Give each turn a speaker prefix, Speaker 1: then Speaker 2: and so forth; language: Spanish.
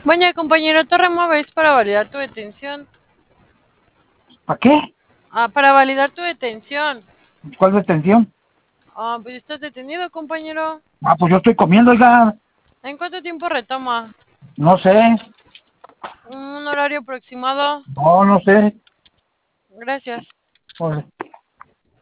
Speaker 1: Vaya, compañero, te remueves para validar tu detención.
Speaker 2: ¿Para qué?
Speaker 1: Para validar tu detención.
Speaker 2: ¿Cuál detención?
Speaker 1: Pues estás detenido, compañero.
Speaker 2: Pues yo estoy comiendo, oiga.
Speaker 1: ¿En cuánto tiempo retoma?
Speaker 2: No sé.
Speaker 1: Un horario aproximado.
Speaker 2: No sé.
Speaker 1: Gracias.
Speaker 2: Pues,